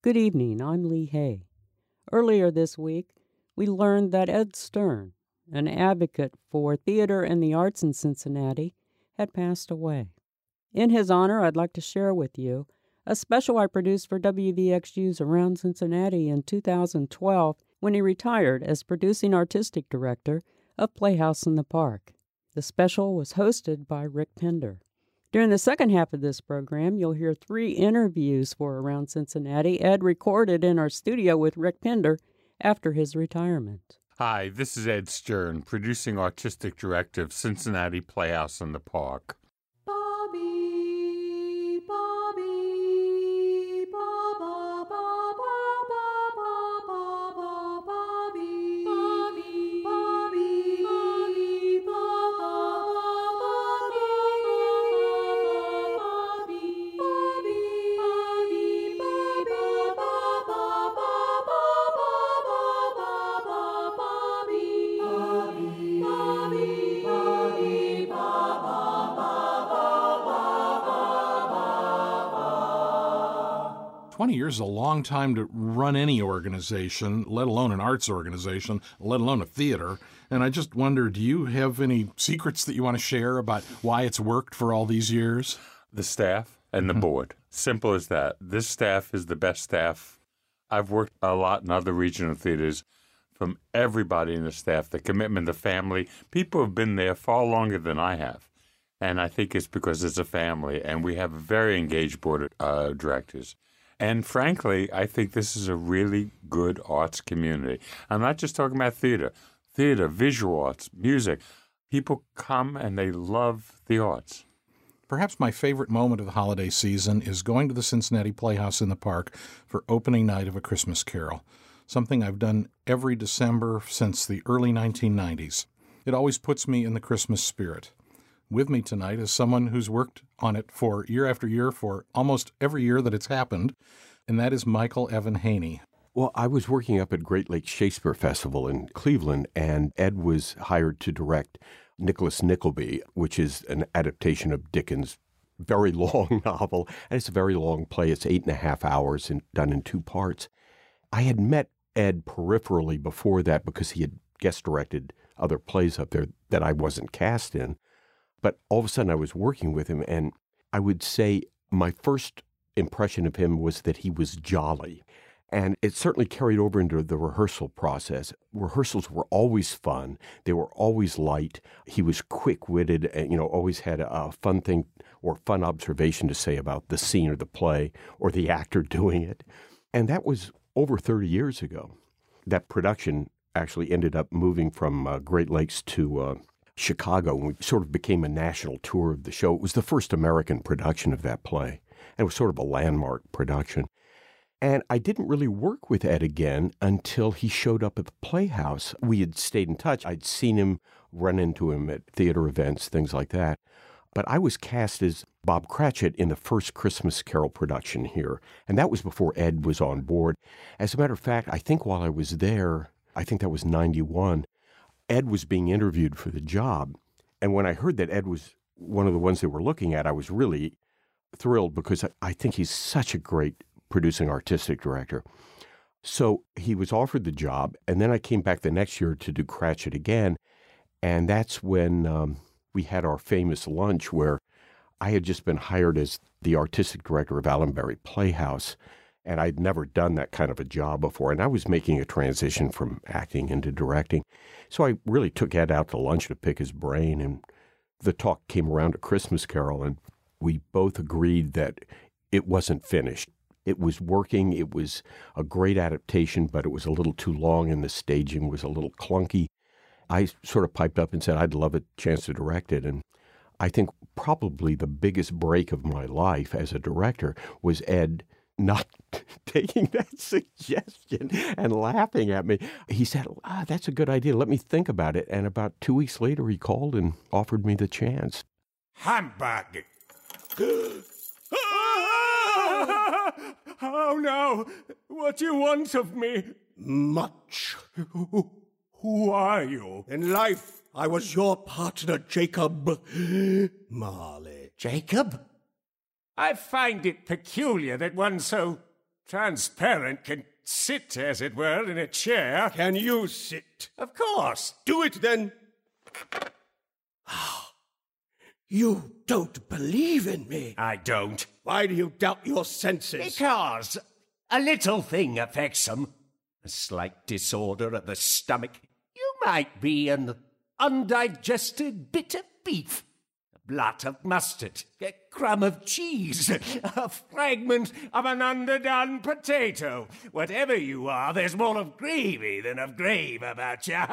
Good evening, I'm Lee Hay. Earlier this week, we learned that Ed Stern, an advocate for theater and the arts in Cincinnati, had passed away. In his honor, I'd like to share with you a special I produced for WVXU's Around Cincinnati in 2012 when he retired as producing artistic director of Playhouse in the Park. The special was hosted by Rick Pender. During the second half of this program, you'll hear 3 interviews for Around Cincinnati Ed recorded in our studio with Rick Pender after his retirement. Hi, this is Ed Stern, producing artistic director of Cincinnati Playhouse in the Park. Bobby, Bobby, ba ba ba ba ba ba ba ba Bobby, Bobby, Bobby, Bobby, ba ba Bobby, Bobby, Bobby, Bobby, 20 years is a long time to run any organization, let alone an arts organization, let alone a theater. And I just wonder, do you have any secrets that you want to share about why it's worked for all these years? The staff and the board. Simple as that. This staff is the best staff. I've worked a lot in other regional theaters. From everybody in the staff, the commitment, the family. People have been there far longer than I have. And I think it's because it's a family, and we have a very engaged board of directors. And frankly, I think this is a really good arts community. I'm not just talking about theater, visual arts, music. People come and they love the arts. Perhaps my favorite moment of the holiday season is going to the Cincinnati Playhouse in the Park for opening night of A Christmas Carol, something I've done every December since the early 1990s. It always puts me in the Christmas spirit. With me tonight is someone who's worked on it for year after year for almost every year that it's happened, and that is Michael Evan Haney. Well, I was working up at Great Lakes Shakespeare Festival in Cleveland, and Ed was hired to direct Nicholas Nickleby, which is an adaptation of Dickens' very long novel, and it's a very long play. It's 8.5 hours and done in 2 parts. I had met Ed peripherally before that because he had guest directed other plays up there that I wasn't cast in. But all of a sudden I was working with him, and I would say my first impression of him was that he was jolly. And it certainly carried over into the rehearsal process. Rehearsals were always fun. They were always light. He was quick-witted and, always had a fun thing or fun observation to say about the scene or the play or the actor doing it. And that was over 30 years ago. That production actually ended up moving from Great Lakes to Chicago, and we sort of became a national tour of the show. It was the first American production of that play, and it was sort of a landmark production. And I didn't really work with Ed again until he showed up at the Playhouse. We had stayed in touch. I'd seen him, run into him at theater events, things like that. But I was cast as Bob Cratchit in the first Christmas Carol production here, and that was before Ed was on board. As a matter of fact, I think while I was there, I think that was 91, Ed was being interviewed for the job. And when I heard that Ed was one of the ones they were looking at, I was really thrilled because I think he's such a great producing artistic director. So he was offered the job, and then I came back the next year to do Cratchit again, and that's when we had our famous lunch where I had just been hired as the artistic director of Allenbury Playhouse, and I'd never done that kind of a job before, and I was making a transition from acting into directing. So I really took Ed out to lunch to pick his brain, and the talk came around to Christmas Carol, and we both agreed that it wasn't finished. It was working. It was a great adaptation, but it was a little too long, and the staging was a little clunky. I sort of piped up and said I'd love a chance to direct it, and I think probably the biggest break of my life as a director was Ed not taking that suggestion and laughing at me. He said, that's a good idea. Let me think about it. And about 2 weeks later, he called and offered me the chance. Humbug! Oh, no! What do you want of me? Much. Who are you? In life, I was your partner, Jacob Marley. Jacob? I find it peculiar that one so transparent can sit, as it were, in a chair. Can you sit? Of course. Do it then. You don't believe in me. I don't. Why do you doubt your senses? Because a little thing affects them. A slight disorder of the stomach. You might be an undigested bit of beef, a blot of mustard, a crumb of cheese, a fragment of an underdone potato. Whatever you are, there's more of gravy than of grave about you.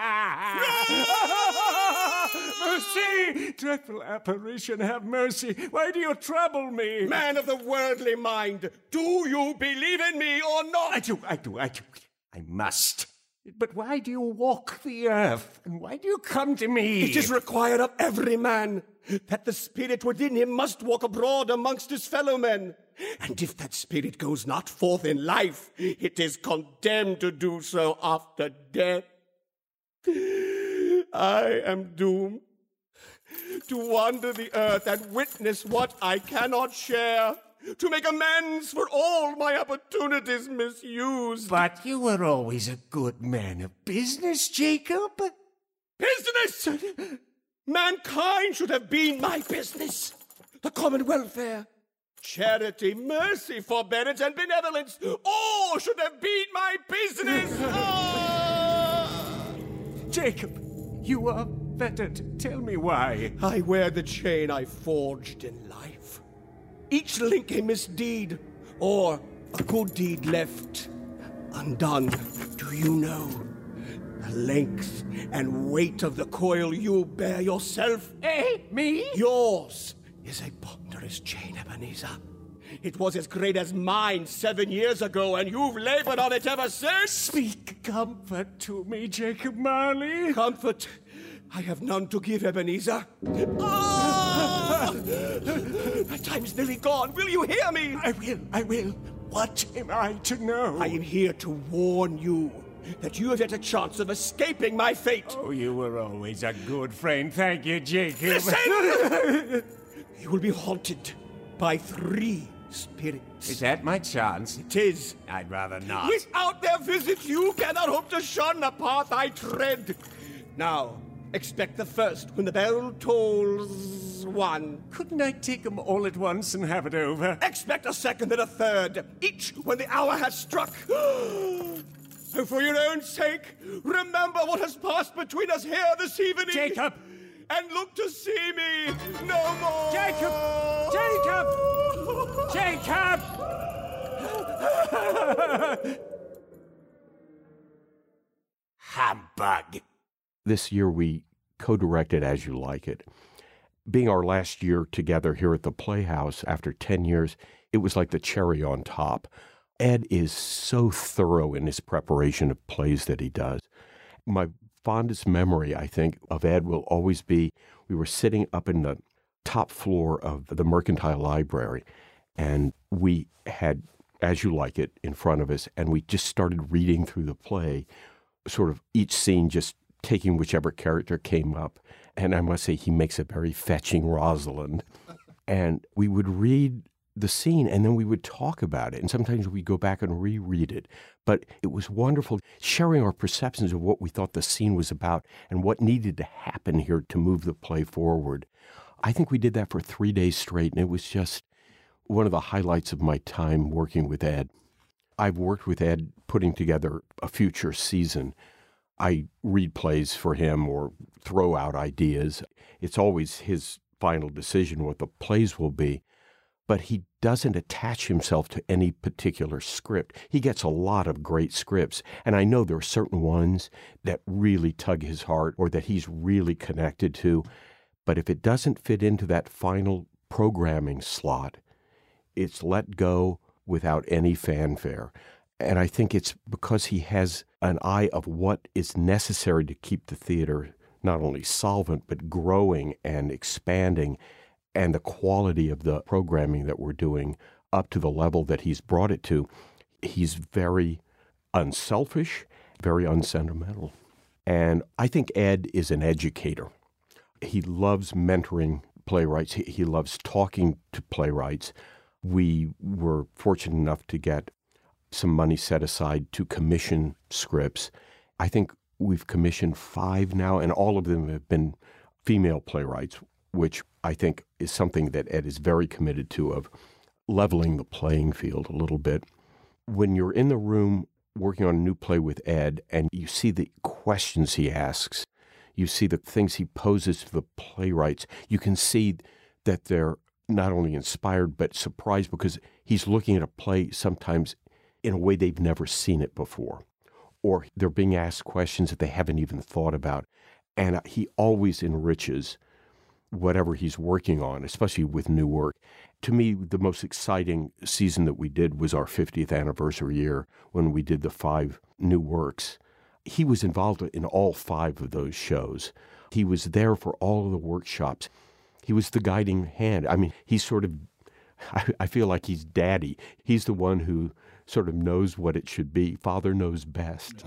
Mercy! Dreadful apparition, have mercy. Why do you trouble me? Man of the worldly mind, do you believe in me or not? I do. I must. But why do you walk the earth? And why do you come to me? It is required of every man that the spirit within him must walk abroad amongst his fellow men. And if that spirit goes not forth in life, it is condemned to do so after death. I am doomed to wander the earth and witness what I cannot share, to make amends for all my opportunities misused. But you were always a good man of business, Jacob. Business! Mankind should have been my business. The common welfare, charity, mercy, forbearance, and benevolence, all should have been my business. Jacob, you are fettered. Tell me why. I wear the chain I forged in life. Each link a misdeed, or a good deed left undone. Do you know the length and weight of the coil you bear yourself? Me? Yours is a ponderous chain, Ebenezer. It was as great as mine 7 years ago, and you've labored on it ever since. Speak comfort to me, Jacob Marley. Comfort? I have none to give, Ebenezer. My time's nearly gone. Will you hear me? I will. What am I to know? I am here to warn you that you have yet a chance of escaping my fate. Oh, you were always a good friend. Thank you, Jacob. Listen! You will be haunted by 3 spirits. Is that my chance? It is. I'd rather not. Without their visit, you cannot hope to shun the path I tread. Now, expect the first when the bell tolls 1. Couldn't I take them all at once and have it over? Expect a second and a third, each when the hour has struck. And for your own sake, remember what has passed between us here this evening. Jacob! And look to see me no more. Jacob! Jacob! Jacob! Humbug. This year we co-directed As You Like It. Being our last year together here at the Playhouse after 10 years, it was like the cherry on top. Ed is so thorough in his preparation of plays that he does. My fondest memory, I think, of Ed will always be we were sitting up in the top floor of the Mercantile Library, and we had As You Like It in front of us, and we just started reading through the play, sort of each scene just taking whichever character came up. And I must say, he makes a very fetching Rosalind. And we would read the scene, and then we would talk about it. And sometimes we'd go back and reread it. But it was wonderful sharing our perceptions of what we thought the scene was about and what needed to happen here to move the play forward. I think we did that for 3 days straight, and it was just one of the highlights of my time working with Ed. I've worked with Ed putting together a future season. I read plays for him or throw out ideas. It's always his final decision what the plays will be. But he doesn't attach himself to any particular script. He gets a lot of great scripts, and I know there are certain ones that really tug his heart or that he's really connected to. But if it doesn't fit into that final programming slot, it's let go without any fanfare. And I think it's because he has an eye of what is necessary to keep the theater not only solvent, but growing and expanding, and the quality of the programming that we're doing up to the level that he's brought it to. He's very unselfish, very unsentimental. And I think Ed is an educator. He loves mentoring playwrights. He loves talking to playwrights. We were fortunate enough to get some money set aside to commission scripts. I think we've commissioned 5 now, and all of them have been female playwrights, which I think is something that Ed is very committed to, of leveling the playing field a little bit. When you're in the room working on a new play with Ed and you see the questions he asks, you see the things he poses to the playwrights, you can see that they're not only inspired but surprised, because he's looking at a play sometimes in a way they've never seen it before, or they're being asked questions that they haven't even thought about. And he always enriches whatever he's working on, especially with new work. To me, the most exciting season that we did was our 50th anniversary year, when we did the 5 new works. He was involved in all 5 of those shows. He was there for all of the workshops. He was the guiding hand. I mean, he's sort of, I feel like he's daddy. He's the one who sort of knows what it should be. Father knows best.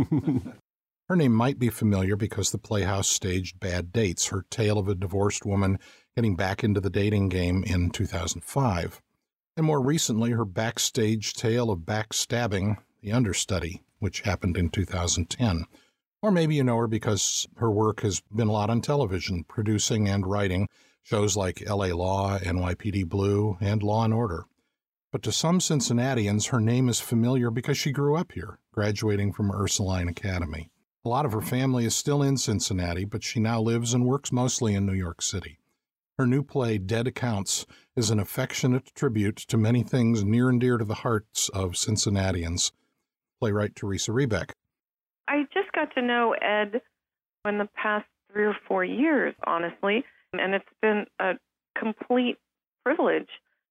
Her name might be familiar because the Playhouse staged Bad Dates, her tale of a divorced woman getting back into the dating game in 2005. And more recently, her backstage tale of backstabbing, The Understudy, which happened in 2010. Or maybe you know her because her work has been a lot on television, producing and writing shows like L.A. Law, NYPD Blue, and Law & Order. But to some Cincinnatians, her name is familiar because she grew up here, graduating from Ursuline Academy. A lot of her family is still in Cincinnati, but she now lives and works mostly in New York City. Her new play, Dead Accounts, is an affectionate tribute to many things near and dear to the hearts of Cincinnatians. Playwright Teresa Rebeck. I just got to know Ed in the past 3 or 4 years, honestly, and it's been a complete privilege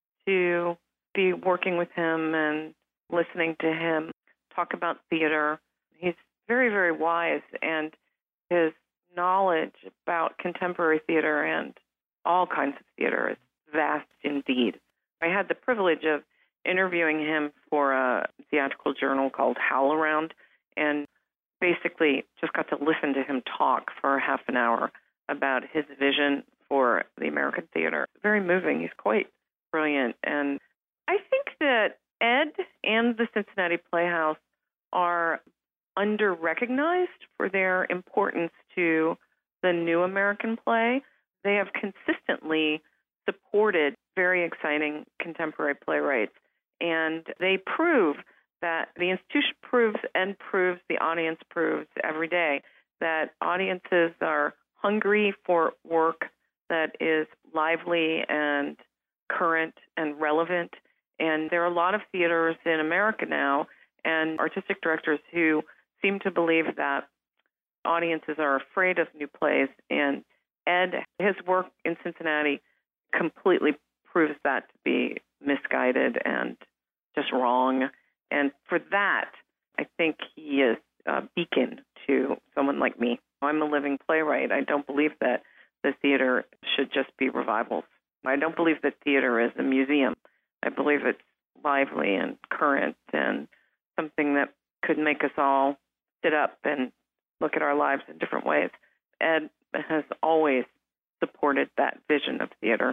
to be working with him and listening to him talk about theater. He's very, very wise, and his knowledge about contemporary theater and all kinds of theater is vast indeed. I had the privilege of interviewing him for a theatrical journal called Howl Around, and basically just got to listen to him talk for half an hour about his vision for the American theater. Very moving. He's quite brilliant. And I think that Ed and the Cincinnati Playhouse are under-recognized for their importance to the new American play. They have consistently supported very exciting contemporary playwrights, and they prove that the institution proves and proves, the audience proves every day that audiences are hungry for work that is lively and current and relevant. And there are a lot of theaters in America now and artistic directors who seem to believe that audiences are afraid of new plays. And Ed, his work in Cincinnati completely proves that to be misguided and just wrong. And for that, I think he is a beacon to someone like me. I'm a living playwright. I don't believe that the theater should just be revivals. I don't believe that theater is a museum. I believe it's lively and current and something that could make us all sit up and look at our lives in different ways. Ed has always supported that vision of theater.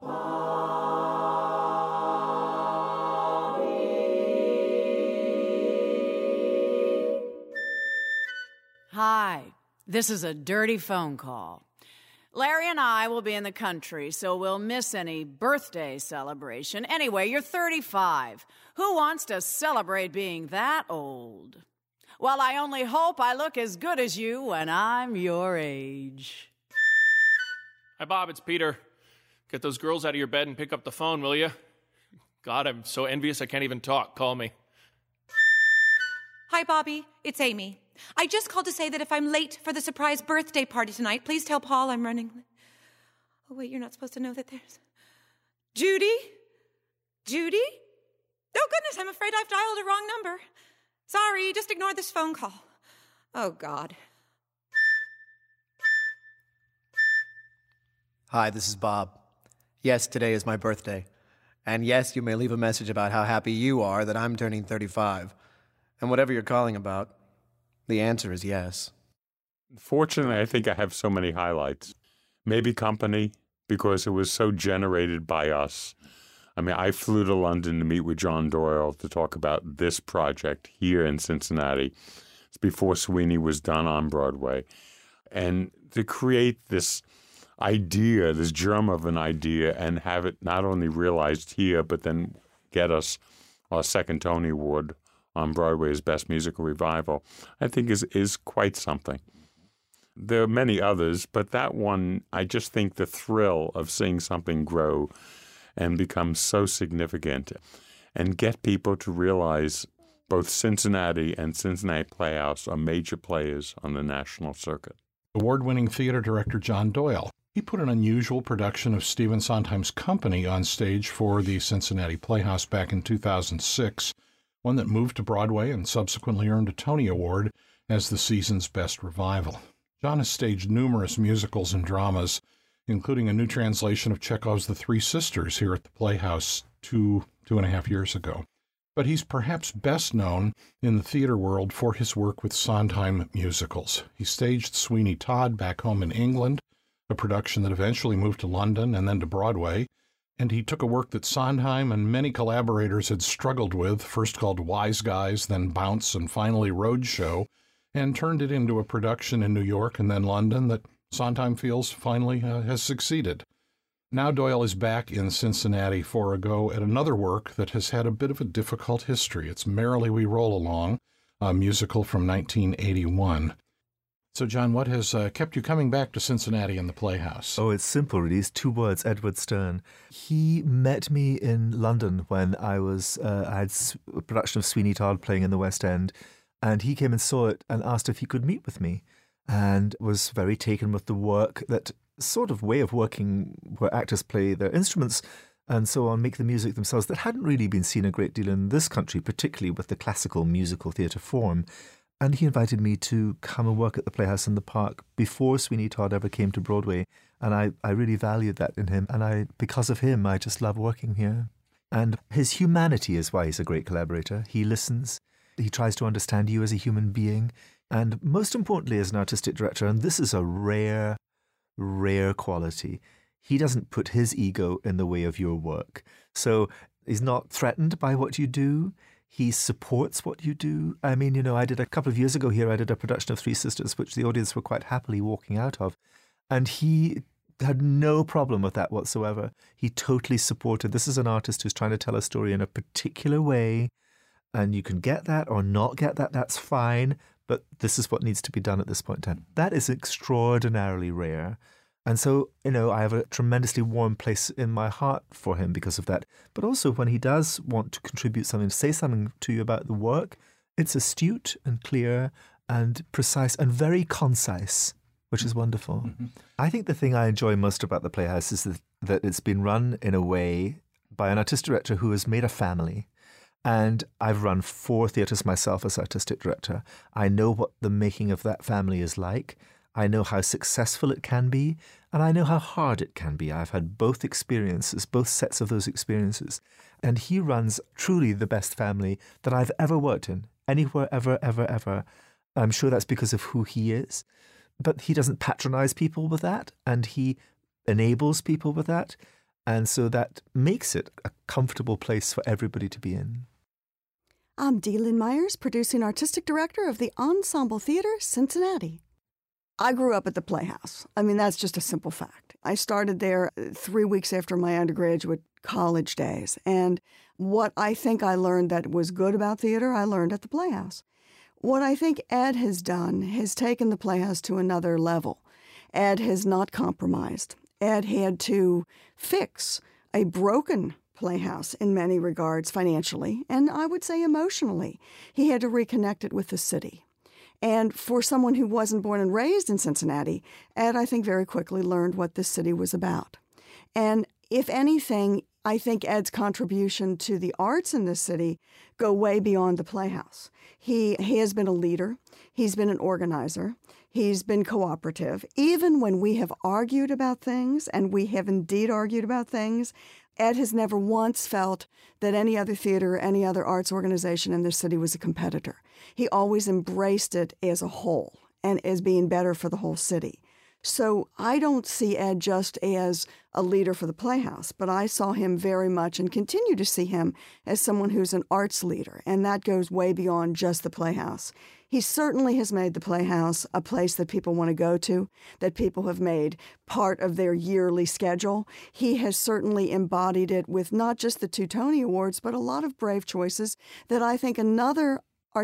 Hi, this is a dirty phone call. Larry and I will be in the country, so we'll miss any birthday celebration. Anyway, you're 35. Who wants to celebrate being that old? Well, I only hope I look as good as you when I'm your age. Hi, Bob, it's Peter. Get those girls out of your bed and pick up the phone, will you? God, I'm so envious I can't even talk. Call me. Hi, Bobby. It's Amy. I just called to say that if I'm late for the surprise birthday party tonight, please tell Paul I'm running. Oh, wait, you're not supposed to know that there's... Judy? Judy? Oh, goodness, I'm afraid I've dialed a wrong number. Sorry, just ignore this phone call. Oh, God. Hi, this is Bob. Yes, today is my birthday. And yes, you may leave a message about how happy you are that I'm turning 35. And whatever you're calling about, the answer is yes. Fortunately, I think I have so many highlights. Maybe Company, because it was so generated by us. I mean, I flew to London to meet with John Doyle to talk about this project here in Cincinnati. It's before Sweeney was done on Broadway. And to create this idea, this germ of an idea, and have it not only realized here, but then get us our second Tony Award on Broadway as Best Musical Revival, I think is quite something. There are many others, but that one, I just think the thrill of seeing something grow and become so significant and get people to realize both Cincinnati and Cincinnati Playhouse are major players on the national circuit. Award-winning theater director John Doyle. He put an unusual production of Stephen Sondheim's Company on stage for the Cincinnati Playhouse back in 2006, one that moved to Broadway and subsequently earned a Tony Award as the season's best revival. John has staged numerous musicals and dramas, including a new translation of Chekhov's The Three Sisters here at the Playhouse two and a half years ago. But he's perhaps best known in the theater world for his work with Sondheim musicals. He staged Sweeney Todd back home in England, a production that eventually moved to London and then to Broadway, and he took a work that Sondheim and many collaborators had struggled with, first called Wise Guys, then Bounce, and finally Roadshow, and turned it into a production in New York and then London that Sondheim feels finally has succeeded. Now Doyle is back in Cincinnati for a go at another work that has had a bit of a difficult history. It's Merrily We Roll Along, a musical from 1981. So, John, what has kept you coming back to Cincinnati and the Playhouse? Oh, it's simple, really. It's 2 words, Edward Stern. He met me in London when I had a production of Sweeney Todd playing in the West End, and he came and saw it and asked if he could meet with me, and was very taken with the work, that sort of way of working where actors play their instruments and so on, make the music themselves, that hadn't really been seen a great deal in this country, particularly with the classical musical theatre form. And he invited me to come and work at the Playhouse in the Park before Sweeney Todd ever came to Broadway. And I really valued that in him. And because of him, I just love working here. And his humanity is why he's a great collaborator. He listens. He tries to understand you as a human being. And most importantly, as an artistic director, and this is a rare quality, he doesn't put his ego in the way of your work. So he's not threatened by what you do. He supports what you do. I mean, I did a couple of years ago here, I did a production of Three Sisters, which the audience were quite happily walking out of. And he had no problem with that whatsoever. He totally supported. This is an artist who's trying to tell a story in a particular way. And you can get that or not get that, that's fine. But this is what needs to be done at this point in time. That is extraordinarily rare. And so, I have a tremendously warm place in my heart for him because of that. But also when he does want to contribute something, say something to you about the work, it's astute and clear and precise and very concise, which is wonderful. Mm-hmm. I think the thing I enjoy most about the Playhouse is that it's been run in a way by an artistic director who has made a family. And I've run 4 theatres myself as artistic director. I know what the making of that family is like. I know how successful it can be, and I know how hard it can be. I've had both experiences, both sets of those experiences. And he runs truly the best family that I've ever worked in, anywhere, ever. I'm sure that's because of who he is. But he doesn't patronize people with that, and he enables people with that. And so that makes it a comfortable place for everybody to be in. I'm Dee Lynn Myers, producing artistic director of the Ensemble Theater, Cincinnati. I grew up at the Playhouse. I mean, that's just a simple fact. I started there 3 weeks after my undergraduate college days. And what I think I learned that was good about theater, I learned at the Playhouse. What I think Ed has done has taken the Playhouse to another level. Ed has not compromised. Ed had to fix a broken Playhouse in many regards financially, and I would say emotionally. He had to reconnect it with the city. And for someone who wasn't born and raised in Cincinnati, Ed, I think, very quickly learned what this city was about. And if anything, I think Ed's contribution to the arts in this city go way beyond the Playhouse. He has been a leader. He's been an organizer. He's been cooperative. Even when we have argued about things, and we have indeed argued about things, Ed has never once felt that any other theater, any other arts organization in this city was a competitor. He always embraced it as a whole and as being better for the whole city. So I don't see Ed just as a leader for the Playhouse, but I saw him very much and continue to see him as someone who's an arts leader, and that goes way beyond just the Playhouse. He certainly has made the Playhouse a place that people want to go to, that people have made part of their yearly schedule. He has certainly embodied it with not just the 2 Tony Awards, but a lot of brave choices that I think another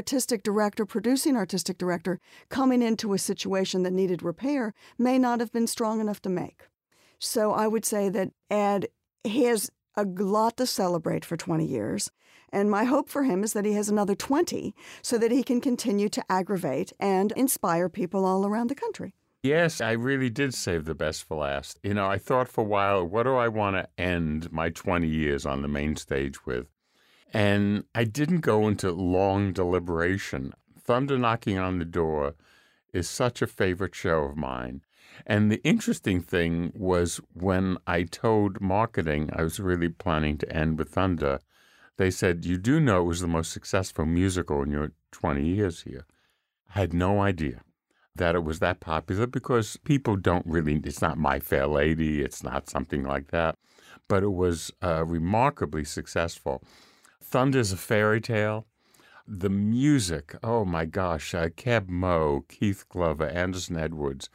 producing artistic director, coming into a situation that needed repair may not have been strong enough to make. So I would say that Ed has a lot to celebrate for 20 years. And my hope for him is that he has another 20 so that he can continue to aggravate and inspire people all around the country. Yes, I really did save the best for last. I thought for a while, what do I want to end my 20 years on the main stage with? And I didn't go into long deliberation. Thunder Knocking on the Door is such a favorite show of mine. And the interesting thing was when I told marketing I was really planning to end with Thunder, they said, you do know it was the most successful musical in your 20 years here. I had no idea that it was that popular because people don't really, it's not My Fair Lady, it's not something like that, but it was remarkably successful. Thunder's a fairy tale. The music, oh my gosh, Keb Mo, Keith Glover, Anderson Edwards,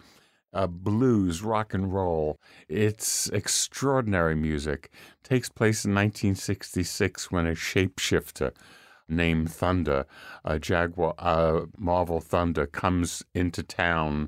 blues, rock and roll. It's extraordinary music. Takes place in 1966 when a shapeshifter named Thunder, a Jaguar Marvel Thunder, comes into town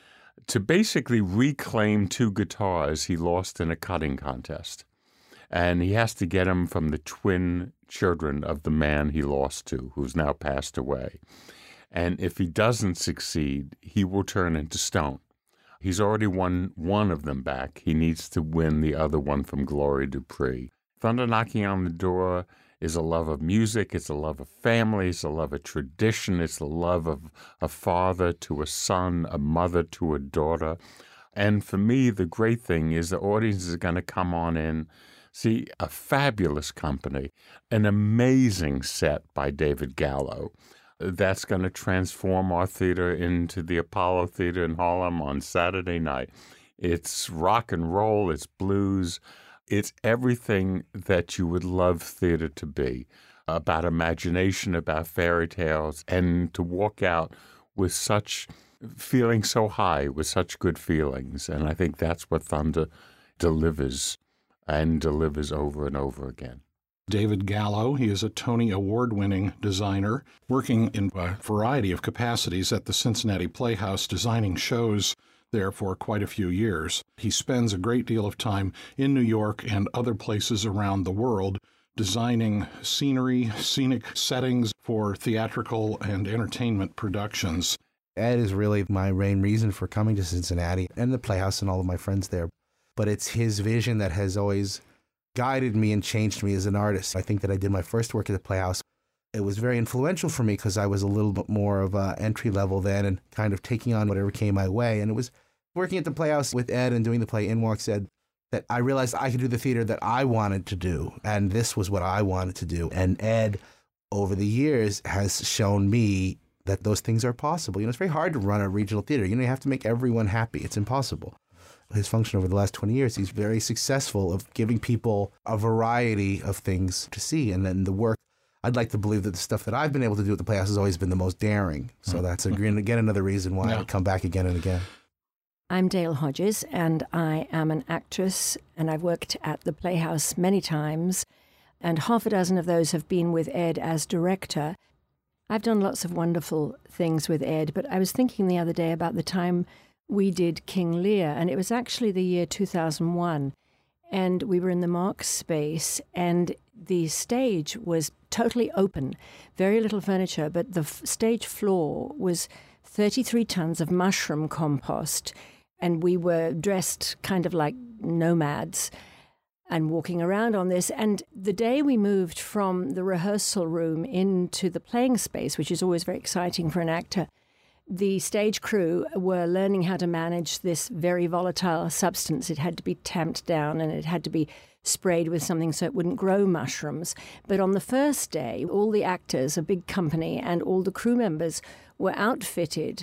to basically reclaim 2 guitars he lost in a cutting contest. And he has to get them from the twin children of the man he lost to, who's now passed away. And if he doesn't succeed, he will turn into stone. He's already won one of them back. He needs to win the other one from Gloria Dupree. Thunder Knocking on the Door is a love of music. It's a love of family. It's a love of tradition. It's a love of a father to a son, a mother to a daughter. And for me, the great thing is the audience is going to come on in, see a fabulous company, an amazing set by David Gallo. That's going to transform our theater into the Apollo Theater in Harlem on Saturday night. It's rock and roll, it's blues, it's everything that you would love theater to be, about imagination, about fairy tales, and to walk out with such feeling so high, with such good feelings. And I think that's what Thunder delivers, and delivers over and over again. David Gallo, he is a Tony Award-winning designer, working in a variety of capacities at the Cincinnati Playhouse, designing shows there for quite a few years. He spends a great deal of time in New York and other places around the world designing scenery, scenic settings for theatrical and entertainment productions. Ed is really my main reason for coming to Cincinnati and the Playhouse and all of my friends there. But it's his vision that has always guided me and changed me as an artist. I think that I did my first work at the Playhouse. It was very influential for me because I was a little bit more of an entry level then and kind of taking on whatever came my way. And it was working at the Playhouse with Ed and doing the play In Walks Ed that I realized I could do the theater that I wanted to do. And this was what I wanted to do. And Ed, over the years, has shown me that those things are possible. It's very hard to run a regional theater. You have to make everyone happy. It's impossible. His function over the last 20 years, he's very successful of giving people a variety of things to see. And then the work, I'd like to believe that the stuff that I've been able to do at the Playhouse has always been the most daring. So that's again another reason why I come back again and again. I'm Dale Hodges, and I am an actress, and I've worked at the Playhouse many times, and half a dozen of those have been with Ed as director. I've done lots of wonderful things with Ed, but I was thinking the other day about the time we did King Lear, and it was actually the year 2001, and we were in the Marx space, and the stage was totally open, very little furniture, but the stage floor was 33 tons of mushroom compost, and we were dressed kind of like nomads and walking around on this. And the day we moved from the rehearsal room into the playing space, which is always very exciting for an actor, the stage crew were learning how to manage this very volatile substance. It had to be tamped down and it had to be sprayed with something so it wouldn't grow mushrooms. But on the first day, all the actors, a big company, and all the crew members were outfitted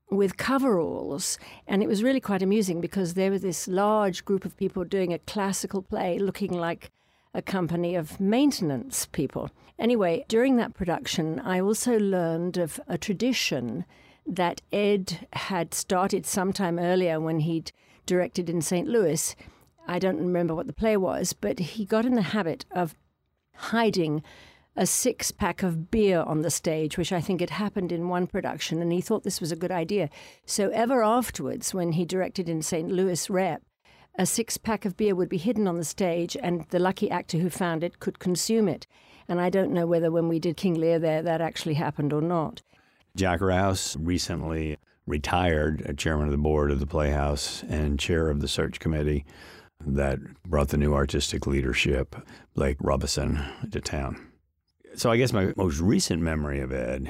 with coveralls. And it was really quite amusing because there was this large group of people doing a classical play looking like a company of maintenance people. Anyway, during that production, I also learned of a tradition that Ed had started sometime earlier when he'd directed in St. Louis. I don't remember what the play was, but he got in the habit of hiding a 6-pack of beer on the stage, which I think had happened in one production, and he thought this was a good idea. So ever afterwards, when he directed in St. Louis Rep, a 6-pack of beer would be hidden on the stage, and the lucky actor who found it could consume it. And I don't know whether when we did King Lear there, that actually happened or not. Jack Rouse recently retired, chairman of the board of the Playhouse and chair of the search committee that brought the new artistic leadership, Blake Robison, to town. So I guess my most recent memory of Ed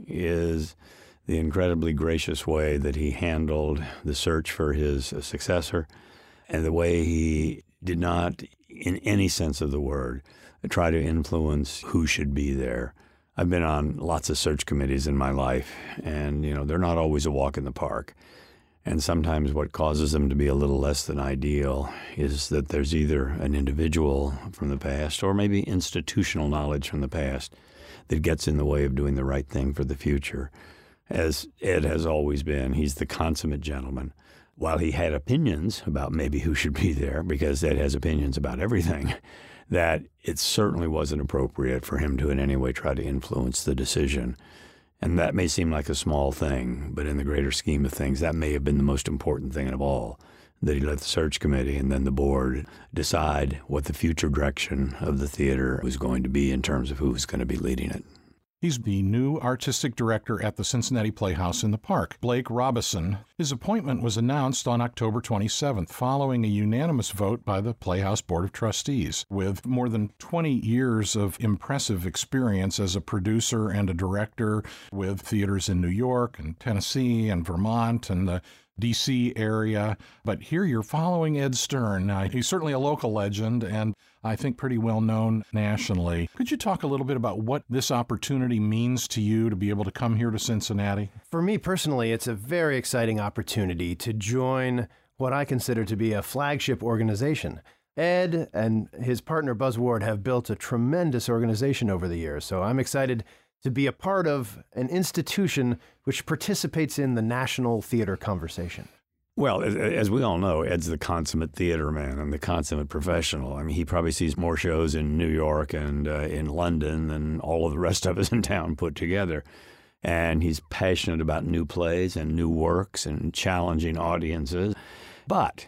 is the incredibly gracious way that he handled the search for his successor and the way he did not, in any sense of the word, try to influence who should be there. I've been on lots of search committees in my life, and, they're not always a walk in the park. And sometimes what causes them to be a little less than ideal is that there's either an individual from the past or maybe institutional knowledge from the past that gets in the way of doing the right thing for the future. As Ed has always been, he's the consummate gentleman. While he had opinions about maybe who should be there, because Ed has opinions about everything, that it certainly wasn't appropriate for him to in any way try to influence the decision. And that may seem like a small thing, but in the greater scheme of things, that may have been the most important thing of all, that he let the search committee and then the board decide what the future direction of the theater was going to be in terms of who was going to be leading it. He's the new artistic director at the Cincinnati Playhouse in the Park, Blake Robison. His appointment was announced on October 27th, following a unanimous vote by the Playhouse Board of Trustees. With more than 20 years of impressive experience as a producer and a director with theaters in New York and Tennessee and Vermont and the D.C. area. But here you're following Ed Stern. He's certainly a local legend and I think pretty well known nationally. Could you talk a little bit about what this opportunity means to you to be able to come here to Cincinnati? For me personally, it's a very exciting opportunity to join what I consider to be a flagship organization. Ed and his partner Buzz Ward have built a tremendous organization over the years, so I'm excited to be a part of an institution which participates in the national theater conversation. Well, as we all know, Ed's the consummate theater man and the consummate professional. I mean, he probably sees more shows in New York and in London than all of the rest of us in town put together. And he's passionate about new plays and new works and challenging audiences. But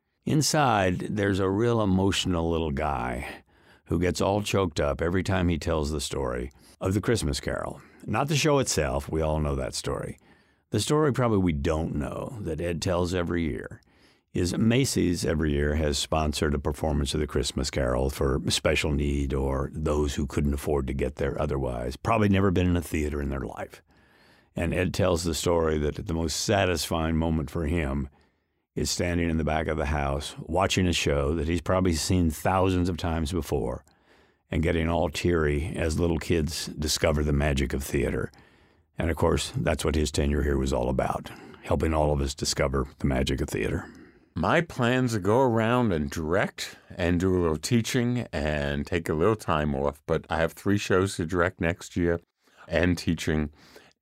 inside, there's a real emotional little guy who gets all choked up every time he tells the story of The Christmas Carol. Not the show itself, we all know that story. The story probably we don't know that Ed tells every year is Macy's every year has sponsored a performance of The Christmas Carol for special need or those who couldn't afford to get there otherwise, probably never been in a theater in their life. And Ed tells the story that the most satisfying moment for him is standing in the back of the house watching a show that he's probably seen thousands of times before and getting all teary as little kids discover the magic of theater. And, of course, that's what his tenure here was all about, helping all of us discover the magic of theater. My plans are go around and direct and do a little teaching and take a little time off. But I have 3 shows to direct next year and teaching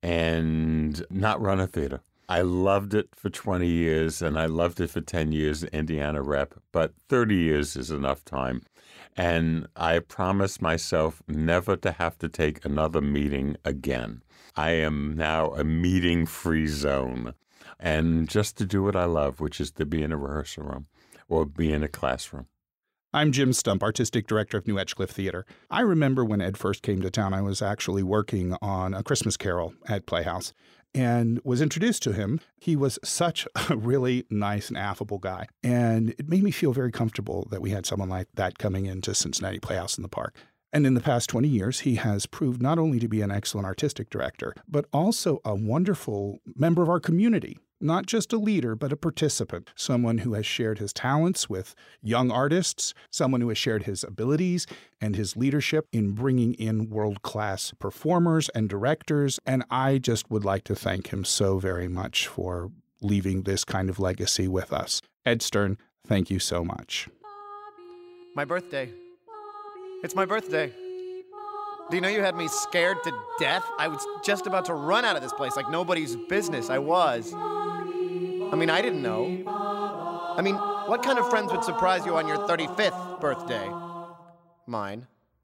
and not run a theater. I loved it for 20 years and I loved it for 10 years at Indiana Rep, but 30 years is enough time. And I promised myself never to have to take another meeting again. I am now a meeting-free zone. And just to do what I love, which is to be in a rehearsal room or be in a classroom. I'm Jim Stump, Artistic Director of New Edgecliff Theater. I remember when Ed first came to town, I was actually working on A Christmas Carol at Playhouse and was introduced to him. He was such a really nice and affable guy. And it made me feel very comfortable that we had someone like that coming into Cincinnati Playhouse in the Park. And in the past 20 years, he has proved not only to be an excellent artistic director, but also a wonderful member of our community. not just a leader, but a participant, someone who has shared his talents with young artists, someone who has shared his abilities and his leadership in bringing in world-class performers and directors. And I just would like to thank him so very much for leaving this kind of legacy with us. Ed Stern, thank you so much. My birthday. It's my birthday. Do you know you had me scared to death? I was just about to run out of this place like nobody's business. I was. I mean, I didn't know. I mean, what kind of friends would surprise you on your 35th birthday? Mine.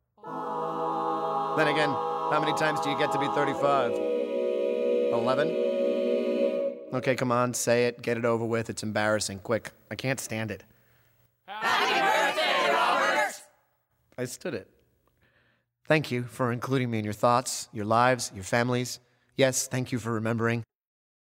Then again, how many times do you get to be 35? 11? Okay, come on, say it. Get it over with. It's embarrassing. Quick. I can't stand it. Happy birthday, Robert! I stood it. Thank you for including me in your thoughts, your lives, your families. Yes, thank you for remembering.